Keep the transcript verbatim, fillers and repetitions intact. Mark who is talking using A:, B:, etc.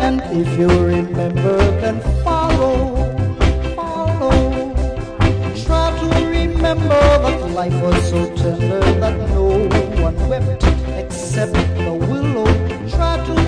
A: And if you remember, then follow, follow. Try to remember that life was so tender that no one wept except the willow. Try to